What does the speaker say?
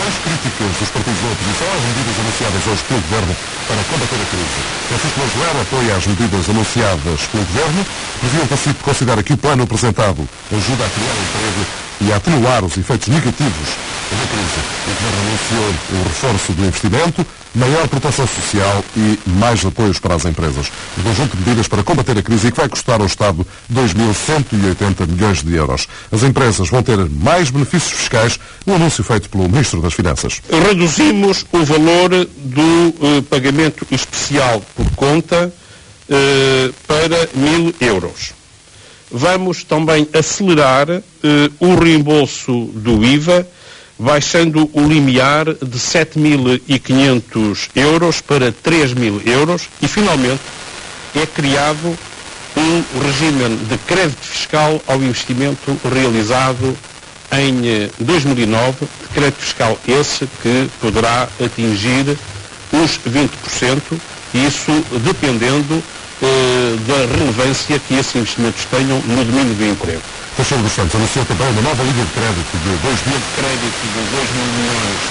mais críticas dos partidos da oposição às medidas anunciadas hoje pelo Governo para combater a crise. Francisco Manzoeira apoia as medidas anunciadas pelo Governo. O Presidente da CIP considera que o plano apresentado ajuda a criar emprego e a atenuar os efeitos negativos da crise. O Governo anunciou o reforço do investimento, maior proteção social e mais apoios para as empresas. Um conjunto de medidas para combater a crise e que vai custar ao Estado 2.180 milhões de euros. As empresas vão ter mais benefícios fiscais, um anúncio feito pelo Ministro das Finanças. Reduzimos o valor do pagamento especial por conta para 1.000 euros. Vamos também acelerar o reembolso do IVA, baixando o limiar de 7.500 euros para 3.000 euros e, finalmente, é criado um regime de crédito fiscal ao investimento realizado em 2009, de crédito fiscal esse que poderá atingir os 20%, isso dependendo da relevância que esses investimentos tenham no domínio do emprego. Teixeira dos Santos anunciou também uma nova linha de crédito de 2 mil crédito de 2 mil milhões